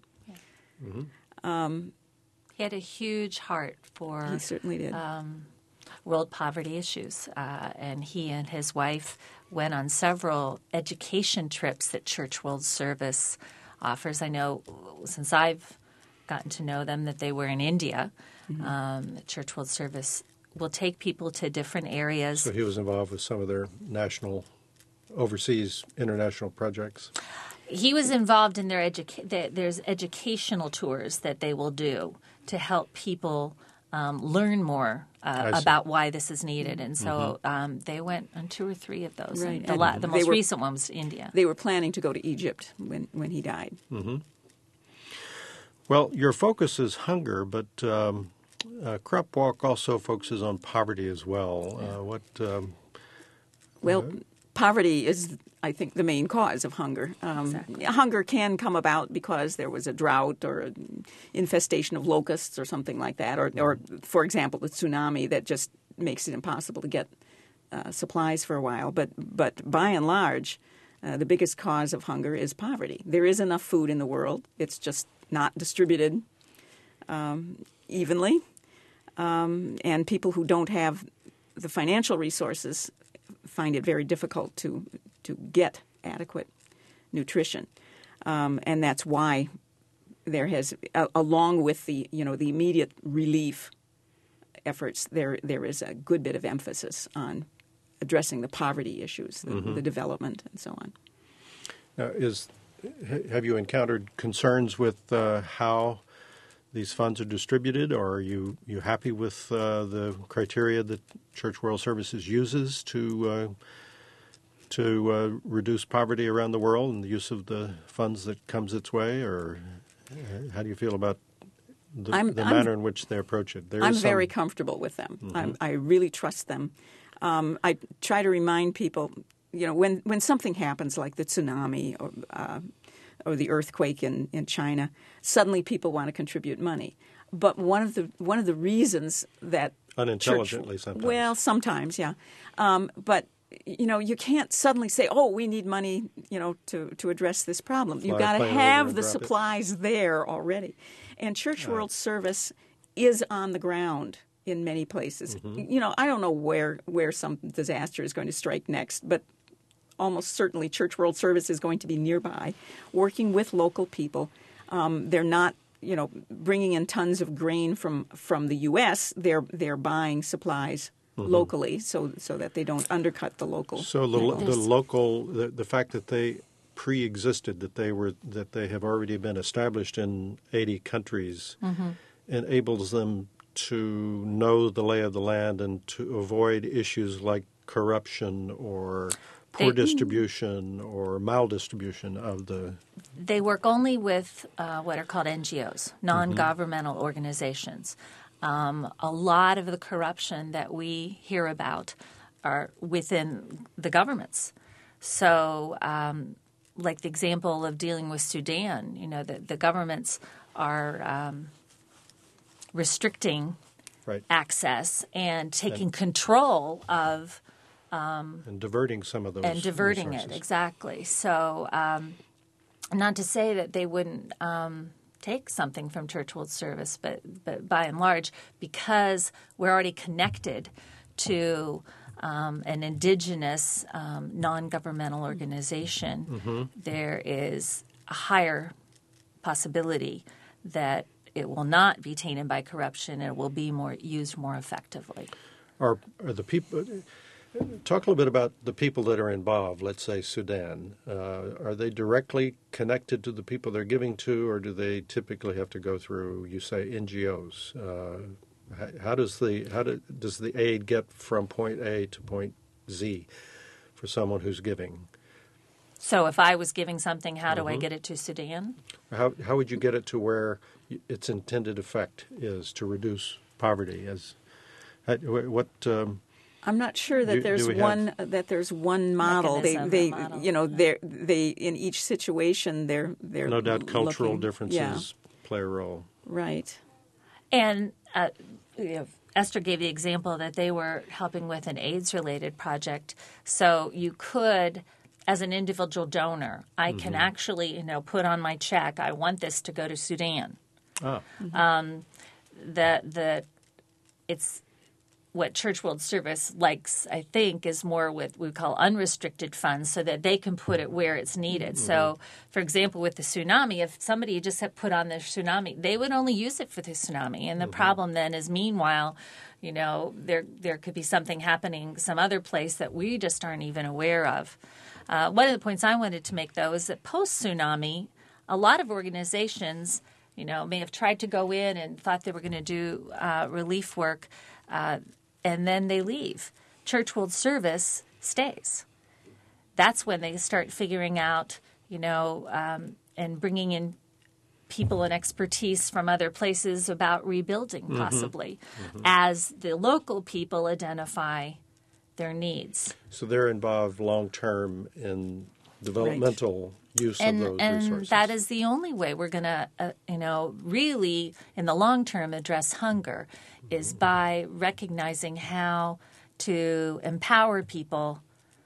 He had a huge heart for He certainly did. world poverty issues, uh, and he and his wife went on several education trips that Church World Service offers. I know since I've gotten to know them that they were in India. Mm-hmm. Um, Church World Service will take people to different areas. So he was involved with some of their national, overseas, international projects. He was involved in their educa- the, there's educational tours that they will do to help people um, learn more uh, I see. about why this is needed. And so um, they went on two or three of those. Right. And the, And la- the they most were- recent one was India. They were planning to go to Egypt when, when he died. Well, your focus is hunger, but um, uh, Crop Walk also focuses on poverty as well. Uh, what? Um, Well, poverty is, I think, the main cause of hunger. Um, Exactly. Hunger can come about because there was a drought or an infestation of locusts or something like that, or, or for example, the tsunami that just makes it impossible to get uh, supplies for a while. But, but by and large, uh, the biggest cause of hunger is poverty. There is enough food in the world. It's just not distributed um, evenly. Um, and people who don't have the financial resources find it very difficult to to get adequate nutrition, um, and that's why there has, uh, along with the you know the immediate relief efforts, there there is a good bit of emphasis on addressing the poverty issues, the, the development, and so on. now is ha- have you encountered concerns with uh, how these funds are distributed, or are you you happy with uh, the criteria that Church World Services uses to uh, to uh, reduce poverty around the world and the use of the funds that comes its way, or uh, how do you feel about the, I'm- the I'm- manner in which they approach it? There I'm is some- very comfortable with them. I'm, I really trust them. Um, I try to remind people, you know, when, when something happens like the tsunami or, uh, or the earthquake in, in China, suddenly people want to contribute money. But one of the one of the reasons that Unintelligently church, sometimes. Well, sometimes, yeah. Um, but you know, you can't suddenly say, "Oh, we need money," you know, to, to address this problem. You've Fly a got to plane over have and the drop it. supplies there already. And Church World Service is on the ground in many places. Mm-hmm. You know, I don't know where where some disaster is going to strike next, but almost certainly Church World Service is going to be nearby, working with local people. Um, they're not, you know, bringing in tons of grain from, from the U S. They're they're buying supplies locally, so so that they don't undercut the local. So the, lo- the There's- local, the, the fact that they pre-existed, that they were, that they have already been established in eighty countries, enables them to know the lay of the land and to avoid issues like corruption or poor They- distribution or maldistribution of the. They work only with uh, what are called N G Os, non-governmental organizations. Um, a lot of the corruption that we hear about are within the governments. So, um, like the example of dealing with Sudan, you know, the, the governments are um, restricting Right, access and taking control of and diverting some of those and diverting resources. it, exactly. So, um, not to say that they wouldn't um, take something from Church World Service, but but by and large, because we're already connected to um, an indigenous um, non-governmental organization, Mm-hmm. there is a higher possibility that it will not be tainted by corruption and it will be more used more effectively. Are, are the people? Talk a little bit about the people that are involved. Let's say Sudan. Uh, are they directly connected to the people they're giving to, or do they typically have to go through, you say, N G Os? Uh, how, how does the how do, does the aid get from point A to point Z for someone who's giving? So, if I was giving something, how do Mm-hmm. I get it to Sudan? How how would you get it to where its intended effect is to reduce poverty? As what? Um, I'm not sure that Do- there's do we have- one that there's one model. They Mechanism or they model, you know yeah. they they in each situation they're they're no doubt cultural looking- differences Yeah. play a role. Right. And uh, you know, Esther gave the example that they were helping with an AIDS-related project. So you could, as an individual donor, I mm-hmm. can actually, you know, put on my check, I want this to go to Sudan. Oh. Mm-hmm. Um, the the it's what Church World Service likes, I think, is more with what we call unrestricted funds, so that they can put it where it's needed. Mm-hmm. So, for example, with the tsunami, if somebody just had put on the tsunami, they would only use it for the tsunami. And the mm-hmm. problem then is, meanwhile, you know, there there could be something happening some other place that we just aren't even aware of. Uh, one of the points I wanted to make, though, is that post-tsunami, a lot of organizations, you know, may have tried to go in and thought they were going to do uh, relief work, uh, and then they leave. Church World Service stays. That's when they start figuring out, you know, um, and bringing in people and expertise from other places about rebuilding, possibly, mm-hmm. Mm-hmm. as the local people identify their needs. So they're involved long-term in developmental right. use and, of those and resources. And that is the only way we're going to, uh, you know, really, in the long term, address hunger, mm-hmm. is by recognizing how to empower people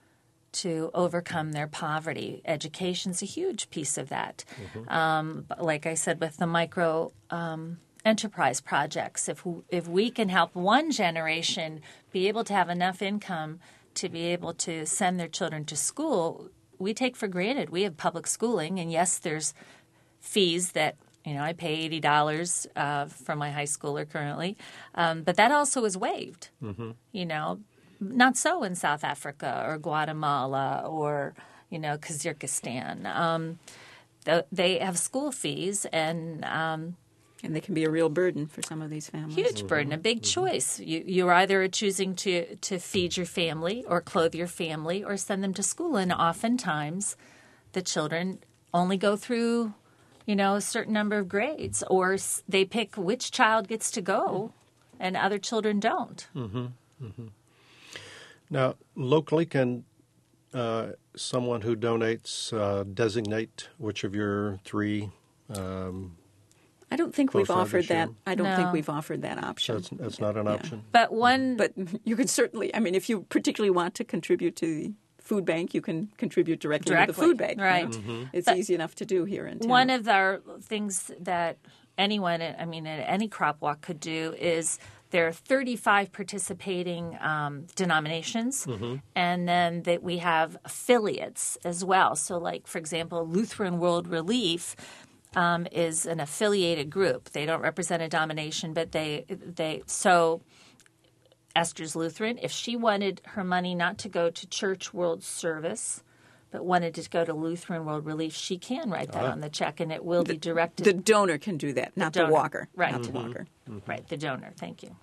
to overcome their poverty. Education's a huge piece of that. Mm-hmm. Um, like I said, with the micro um, enterprise projects, if we, if we can help one generation be able to have enough income to be able to send their children to school, we take for granted. We have public schooling, and yes, there's fees that, you know, I pay eighty dollars uh, for my high schooler currently, um, but that also is waived, mm-hmm. you know. Not so in South Africa or Guatemala or, you know, Kazakhstan. Um, th- they have school fees, and um, and they can be a real burden for some of these families. Huge burden, a big mm-hmm. choice. You, you're either choosing to, to feed your family or clothe your family or send them to school, and oftentimes the children only go through, you know, a certain number of grades, or they pick which child gets to go, and other children don't. Mm-hmm. Mm-hmm. Now, locally, can uh, someone who donates uh, designate which of your three? Um, I don't think we've offered that. year? I don't no. think we've offered that option. That's, that's not an yeah. option. But one, but you can certainly. I mean, if you particularly want to contribute to the food bank, you can contribute directly, directly to the food bank. Right. You know? Mm-hmm. It's but easy enough to do here in town. One of our things that anyone, I mean, at any crop walk could do is. There are thirty-five participating um, denominations, mm-hmm. and then that we have affiliates as well. So, like, for example, Lutheran World Relief um, is an affiliated group. They don't represent a denomination, but they they so Esther's Lutheran. If she wanted her money not to go to Church World Service, but wanted to go to Lutheran World Relief, she can write that uh, on the check, and it will the, be directed. The donor can do that, not the, the walker. Right. Not Mm-hmm. the walker. Mm-hmm. Right, the donor. Thank you.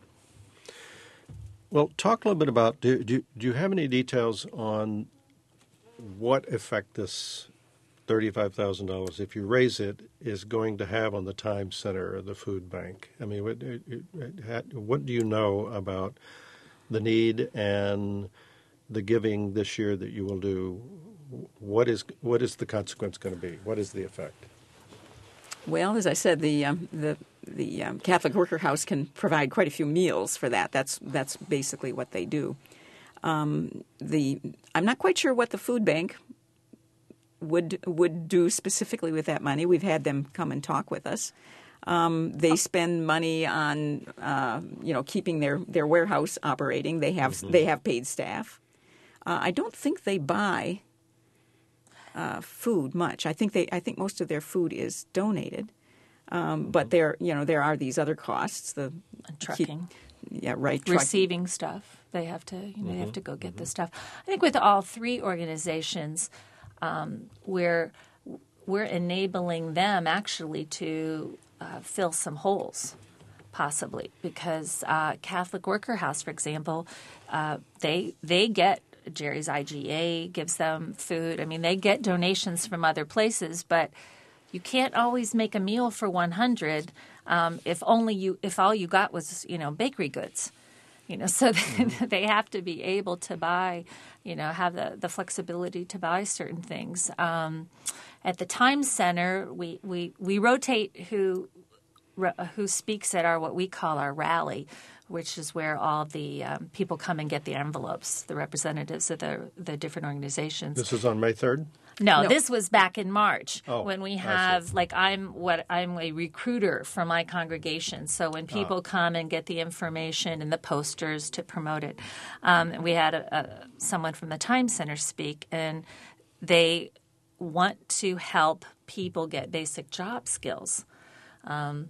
Well, talk a little bit about, do, do, do you have any details on what effect this thirty-five thousand dollars, if you raise it, is going to have on the Time Center or the food bank? I mean, what, what do you know about the need and the giving this year that you will do? What is what is the consequence going to be? What is the effect? Well, as I said, the um, the the um, Catholic Worker House can provide quite a few meals for that. That's that's basically what they do. Um, the I'm not quite sure what the food bank would would do specifically with that money. We've had them come and talk with us. Um, they spend money on uh, you know keeping their, their warehouse operating. They have mm-hmm. they have paid staff. Uh, I don't think they buy uh, food much. I think they I think most of their food is donated. Um, but there, you know, there are these other costs. The and trucking, keep, yeah, right. Truck. Receiving stuff, they have to, you know, mm-hmm. they have to go get mm-hmm. the stuff. I think with all three organizations, um, we're we're enabling them actually to uh, fill some holes, possibly because uh, Catholic Worker House, for example, uh, they they get. Jerry's I G A gives them food. I mean, they get donations from other places, but you can't always make a meal for one hundred um, if only you if all you got was, you know, bakery goods. You know, so mm-hmm. they have to be able to buy, you know, have the, the flexibility to buy certain things. Um, at the Time Center, we, we, we rotate who who speaks at our what we call our rally, which is where all the um, people come and get the envelopes, the representatives of the the different organizations. This is on May third? No, No. this was back in March Oh, when we I have see. like I'm what I'm a recruiter for my congregation. So when people Ah. come and get the information and the posters to promote it, um, we had a, a, someone from the Time Center speak, and they want to help people get basic job skills. Um,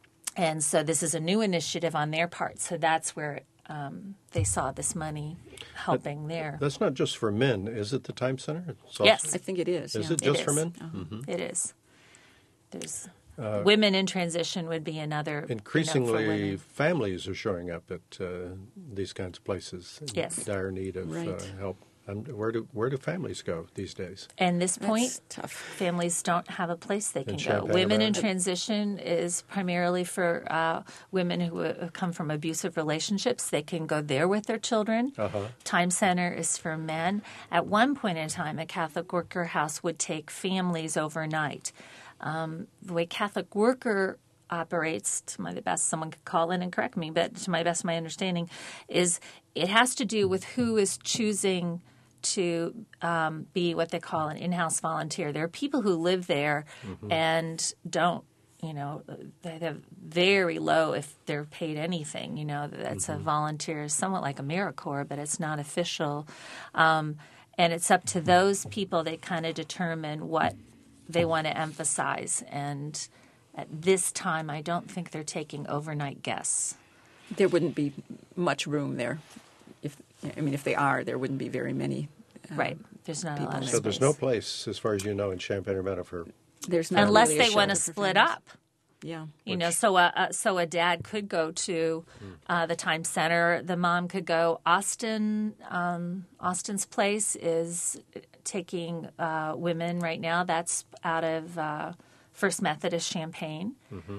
and so this is a new initiative on their part. So that's where um, they saw this money helping there. That's not just for men, is it, the Time Center? It's also- Yes. I think it is. Is yeah. it just It for is. men? Uh-huh. It is. There's Uh, women in transition would be another. you know, for Increasingly, women. families are showing up at uh, these kinds of places in Yes. dire need of Right. uh, help. And where do where do families go these days? And this That's point, tough. families don't have a place they can go. Champaign, Women in Urbana. transition is primarily for uh, women who have come from abusive relationships. They can go there with their children. Uh-huh. Time Center is for men. At one point in time, a Catholic Worker House would take families overnight. Um, the way Catholic Worker operates, to my best, someone could call in and correct me, but to my best of my understanding, is it has to do with who is choosing to um, be what they call an in-house volunteer. There are people who live there Mm-hmm. and don't, you know, they have very low if they're paid anything. You know, that's Mm-hmm. a volunteer, somewhat like AmeriCorps, but it's not official. Um, and it's up to those people. They kind of determine what they want to emphasize. And at this time, I don't think they're taking overnight guests. There wouldn't be much room there. If I mean, if they are, there wouldn't be very many. um, Right. There's not a people lot of So space. there's no place, as far as you know, in Champaign-Urbana for There's not Unless really a they want to shelter for split families. up. Yeah. You know, so a, a so a dad could go to uh, the Time Center. The mom could go. Austin, um, Austin's place is taking uh, women right now. That's out of uh, First Methodist Champaign,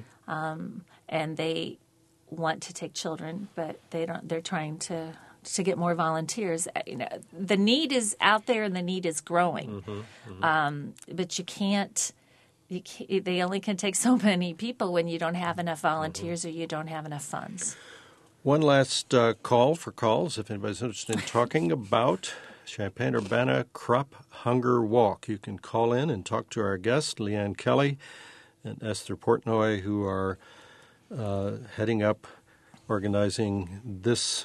um, and they want to take children, but they don't. They're trying to to get more volunteers. Uh, You know, the need is out there, and the need is growing, um, but you can't. You can't, they only can take so many people when you don't have enough volunteers or you don't have enough funds. One last uh, call for calls, if anybody's interested in talking about Champaign-Urbana Crop Hunger Walk. You can call in and talk to our guests, Leanne Kelly and Esther Portnoy, who are uh, heading up, organizing this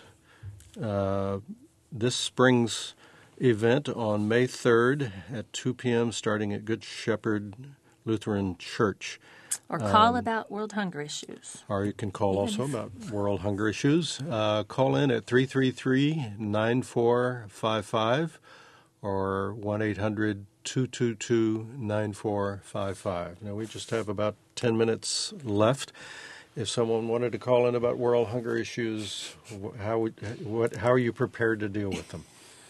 uh, this spring's event on May third at two p.m., starting at Good Shepherd Lutheran Church. Or call Um, about world hunger issues. Or you can call also about world hunger issues. Uh, call in at three three three, nine four five five or one eight hundred two two two nine four five five. Now, we just have about ten minutes left. If someone wanted to call in about world hunger issues, wh- how would, what, how are you prepared to deal with them?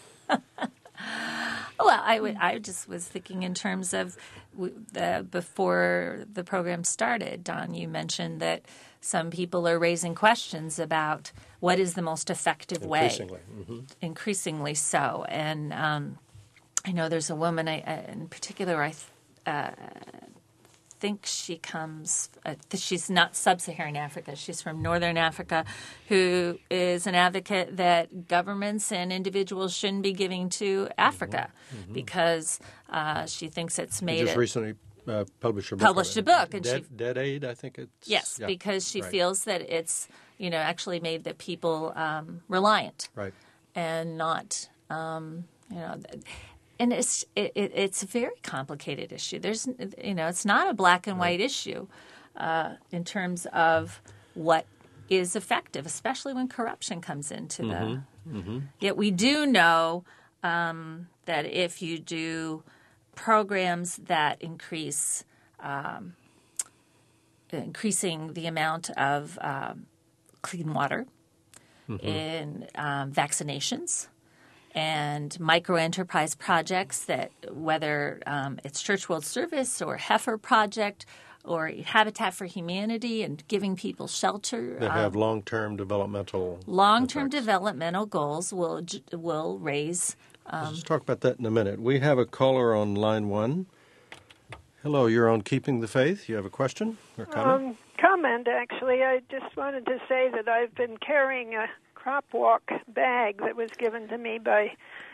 Well, I, would, I just was thinking in terms of w- the, before the program started, Don, you mentioned that some people are raising questions about what is the most effective way. Increasingly. Mhm. Increasingly so. And um, I know there's a woman I, I, in particular, I th- uh, think she comes, uh, she's not sub-Saharan Africa, she's from Northern Africa, who is an advocate that governments and individuals shouldn't be giving to Africa Mm-hmm. because uh, she thinks it's You made just it. recently uh, published a book. Published on a book, it. and Dead, she- Dead Aid, I think it's. Yes, yeah, because she right, feels that it's, you know, actually made the people um, reliant Right. and not, um, you know, th- and it's it, it, it's a very complicated issue. There's, you know, it's not a black and white issue uh, in terms of what is effective, especially when corruption comes into the. Yet we do know um, that if you do programs that increase um, increasing the amount of um, clean water in um, vaccinations and micro-enterprise projects that whether um, it's Church World Service or Heifer Project or Habitat for Humanity and giving people shelter. That have long-term developmental Long-term effects. developmental goals will j- will raise. Let's talk about that in a minute. We have a caller on line one. Hello, you're on Keeping the Faith. You have a question or comment? Um, comment. comment, actually. I just wanted to say that I've been carrying a crop walk bag that was given to me by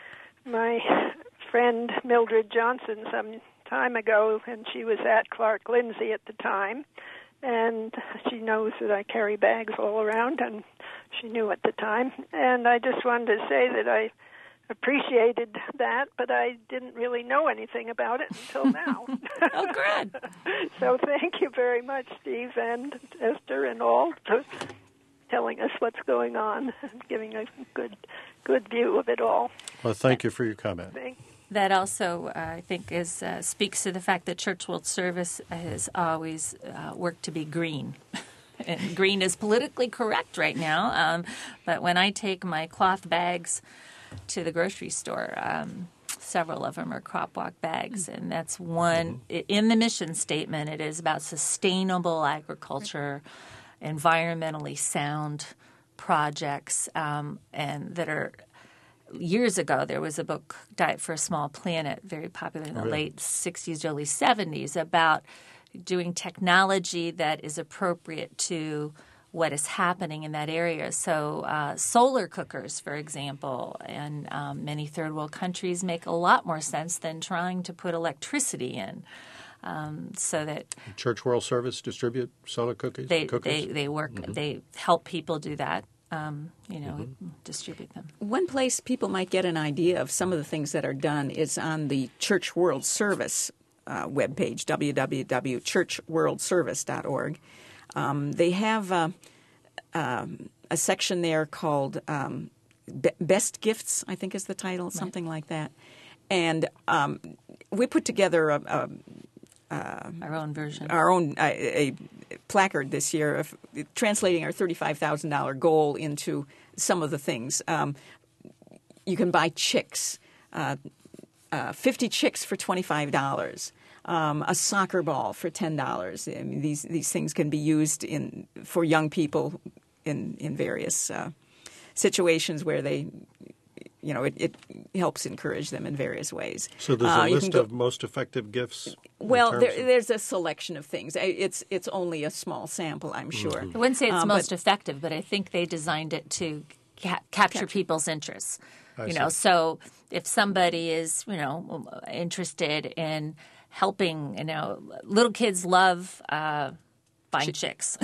my friend Mildred Johnson some time ago, and she was at Clark Lindsay at the time. And she knows that I carry bags all around, and she knew at the time. And I just wanted to say that I appreciated that, but I didn't really know anything about it until now. Oh, good. So thank you very much, Steve and Esther and all, for telling us what's going on and giving a good good view of it all. Well, thank you for your comment. Thank That also, uh, I think, is uh, speaks to the fact that Church World Service has always uh, worked to be green. And green is politically correct right now, um, but when I take my cloth bags to the grocery store, um, several of them are crop walk bags, and that's one mm-hmm. in the mission statement. It is about sustainable agriculture, environmentally sound projects, um, and that are. Years ago, there was a book, Diet for a Small Planet, very popular in the really? late sixties, early seventies, about doing technology that is appropriate to what is happening in that area. So uh, solar cookers, for example, in um, many third world countries make a lot more sense than trying to put electricity in. Um, so that Church World Service distribute solar cookies. They cookers? they they work. Mm-hmm. They help people do that. Um, you know, mm-hmm. distribute them. One place people might get an idea of some of the things that are done is on the Church World Service uh, webpage, w w w dot church world service dot org. Um, they have uh, um, a section there called um, Be- Best Gifts, I think is the title, something right. like that. And um, we put together a, a Uh, our own version, our own uh, a placard this year of translating our thirty-five thousand dollars goal into some of the things. Um, you can buy chicks, uh, uh, fifty chicks for twenty-five dollars, um, a soccer ball for ten dollars. I mean, these these things can be used in for young people in in various uh, situations where they. You know, it, it helps encourage them in various ways. So there's a uh, list go, of most effective gifts? Well, there, of... there's a selection of things. It's it's only a small sample, I'm sure. I wouldn't say it's um, most but, effective, but I think they designed it to ca- capture, capture people's interests. I you see. know, so if somebody is, you know, interested in helping, you know, little kids love uh, buying chicks.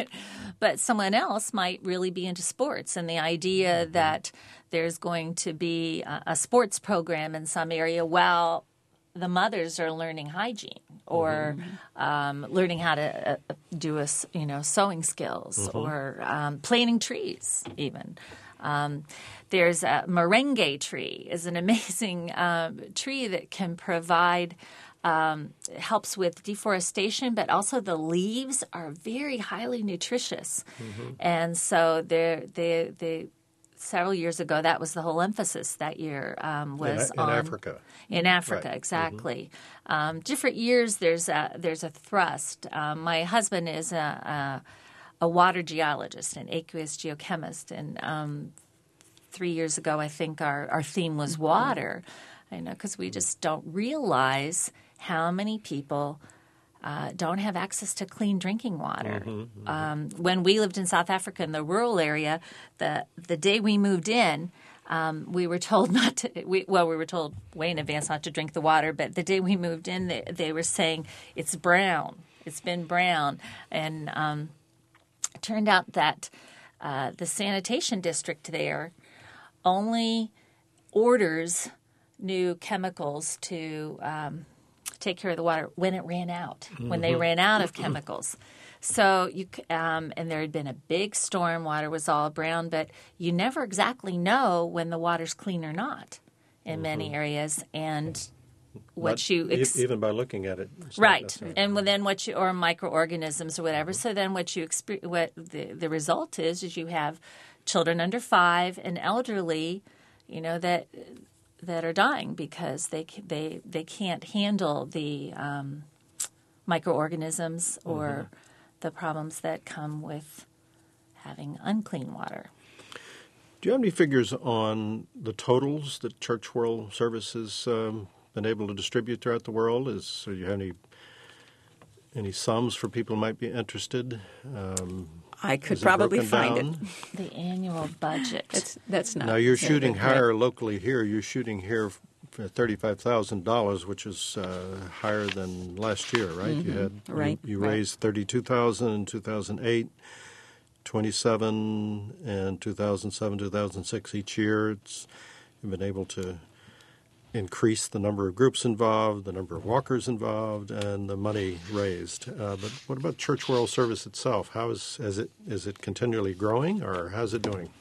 But someone else might really be into sports, and the idea mm-hmm. that there's going to be a, a sports program in some area while the mothers are learning hygiene or mm-hmm. um, learning how to uh, do a, you know, sewing skills mm-hmm. or um, planting trees even. Um, there's a merengue tree is an amazing um, tree that can provide Um, helps with deforestation, but also the leaves are very highly nutritious. Mm-hmm. And so they they they several years ago, that was the whole emphasis that year um, was in, on in Africa. In Africa, right. exactly. Mm-hmm. Um, different years, there's a there's a thrust. Um, my husband is a, a a water geologist, an aqueous geochemist, and um, three years ago, I think our our theme was water. I know because we just don't realize how many people uh, don't have access to clean drinking water. Mm-hmm, mm-hmm. Um, when we lived in South Africa in the rural area, the the day we moved in, um, we were told not to. We, well, we were told way in advance not to drink the water. But the day we moved in, they, they were saying it's brown. It's been brown, and um, it turned out that uh, the sanitation district there only orders new chemicals to um, take care of the water when it ran out, mm-hmm. when they ran out of chemicals. So you um, and there had been a big storm. Water was all brown, but you never exactly know when the water's clean or not in mm-hmm. many areas. And what not, you ex- even by looking at it, right? And then what you or microorganisms or whatever. Mm-hmm. So then what you exper- what the the result is is you have children under five and elderly, you know that. that are dying because they they they can't handle the um, microorganisms or mm-hmm. the problems that come with having unclean water. Do you have any figures on the totals that Church World Service has um, been able to distribute throughout the world? Is, do you have any any sums for people who might be interested? Um, I could is it probably broken find down? it. The annual budget. That's that's not. Now, you're yeah, shooting that- higher locally here. You're shooting here for thirty-five thousand dollars, which is uh, higher than last year, right? You had Right, You, you right. raised thirty-two thousand dollars in two thousand eight, twenty-seven in two thousand seven, two thousand six each year. It's, you've been able to increase the number of groups involved, the number of walkers involved, and the money raised. Uh, but what about Church World Service itself? How is, is it is it continually growing, or how's it doing?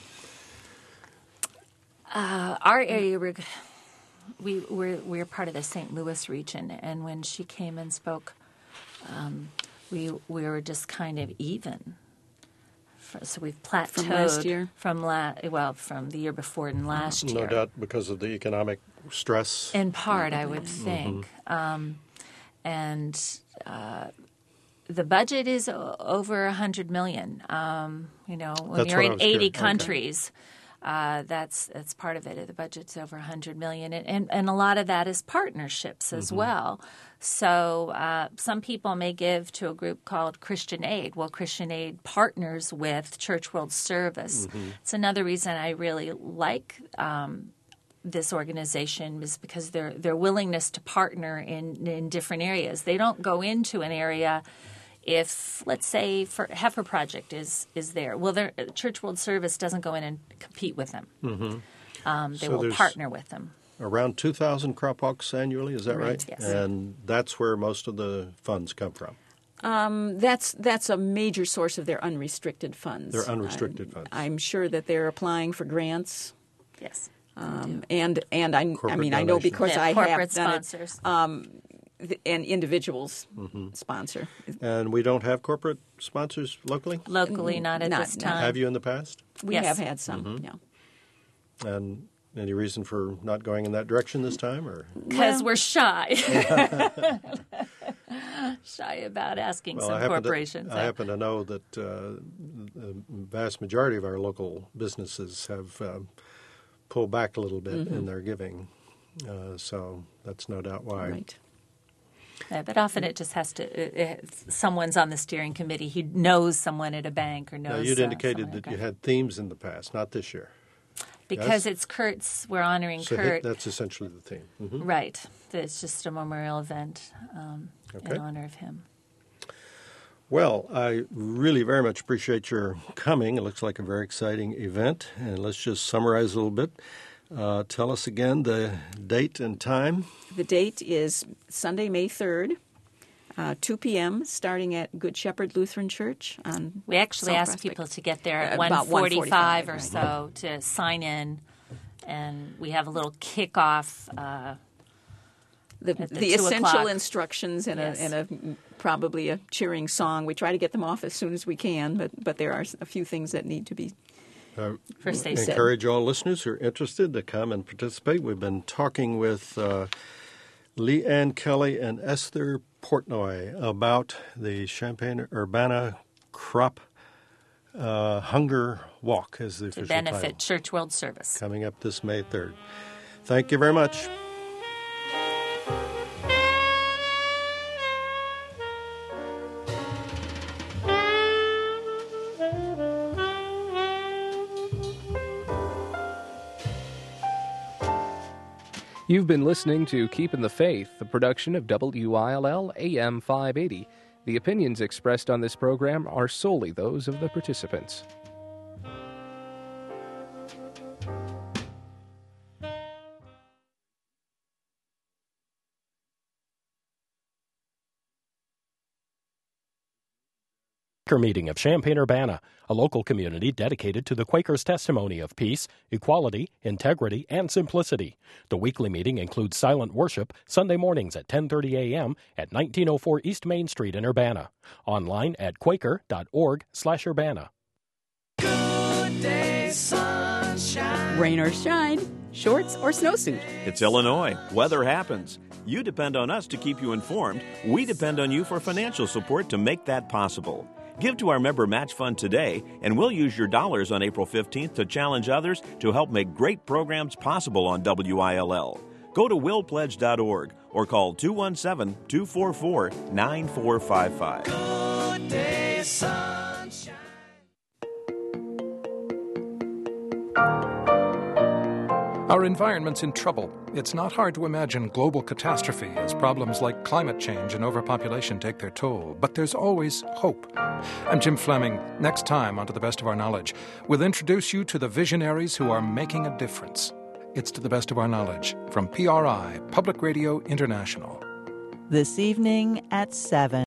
Uh, our area, we're, we, we're, we're part of the Saint Louis region, and when she came and spoke, um, we we were just kind of even. For, so we've plateaued From last year? From la- well, from the year before and last No year. doubt because of the economic stress. In part, I would think. Um, and uh, the budget is o- over one hundred million dollars. Um, you know, when That's you're what I in was eighty curious. Okay. countries, uh, that's that's part of it. The budget's over one hundred million dollars. And, and, and a lot of that is partnerships as well. So uh, some people may give to a group called Christian Aid. Well, Christian Aid partners with Church World Service. It's another reason I really like um, this organization is because their their willingness to partner in in different areas. They don't go into an area if, let's say, for Heifer Project is is there. Well, their Church World Service doesn't go in and compete with them. Mm-hmm. Um, they So will there's- partner with them. Around two thousand crop walks annually, is that right? Right, yes. And that's where most of the funds come from. Um, that's that's a major source of their unrestricted funds. They're unrestricted funds. I'm sure that they're applying for grants. Yes. Um, and and I, I Corporate mean, I know donations. because Yeah, I corporate have done it, sponsors. th- and individuals sponsor. And we don't have corporate sponsors locally? Locally, not at Not- this not- time. Have you in the past? We Yes. have had some, yeah. And any reason for not going in that direction this time? Or Because Well- we're shy. Shy about asking well, some I happen, corporations. to, I happen to know that uh, the vast majority of our local businesses have um, pulled back a little bit Mm-hmm. in their giving. Uh, so that's no doubt why. Right. Yeah, but often it just has to. It, it, someone's on the steering committee. He knows someone at a bank or knows. Now, you'd uh, indicated someone that at a you bank. had themes in the past, not this year. because yes. it's Kurt's. We're honoring So Kurt. that's essentially the theme. Mhm. Right. It's just a memorial event um, Okay. in honor of him. Well, I really very much appreciate your coming. It looks like a very exciting event. And let's just summarize a little bit. Uh, tell us again the date and time. The date is Sunday, May third, uh, two p.m., starting at Good Shepherd Lutheran Church. On We actually South ask Prospect. people to get there at About one forty-five or right. so to sign in, and we have a little kickoff. Uh, The, at the the two essential o'clock. instructions and, Yes. a, and a probably a cheering song. We try to get them off as soon as we can, but, but there are a few things that need to be Uh, First they said. encourage all listeners who are interested to come and participate. We've been talking with uh, Lee Ann Kelly and Esther Portnoy about the Champaign-Urbana Crop uh, Hunger Walk, as the to official benefit title, Church World Service. coming up this May third. Thank you very much. You've been listening to Keepin' the Faith, a production of W I L L A M five eighty. The opinions expressed on this program are solely those of the participants. Quaker meeting of Champaign-Urbana, a local community dedicated to the Quakers' testimony of peace, equality, integrity, and simplicity. The weekly meeting includes silent worship Sunday mornings at ten thirty a.m. at nineteen oh four East Main Street in Urbana. Online at quaker.org slash Urbana. Rain or shine, shorts or snowsuit. It's Illinois. Weather happens. You depend on us to keep you informed. We depend on you for financial support to make that possible. Give to our member match fund today, and we'll use your dollars on April fifteenth to challenge others to help make great programs possible on W I L L. Go to will pledge dot org or call two one seven, two four four, nine four five five. Good day, sunshine. Our environment's in trouble. It's not hard to imagine global catastrophe as problems like climate change and overpopulation take their toll. But there's always hope. I'm Jim Fleming. Next time, on To the Best of Our Knowledge, we'll introduce you to the visionaries who are making a difference. It's To the Best of Our Knowledge from P R I, Public Radio International. This evening at seven.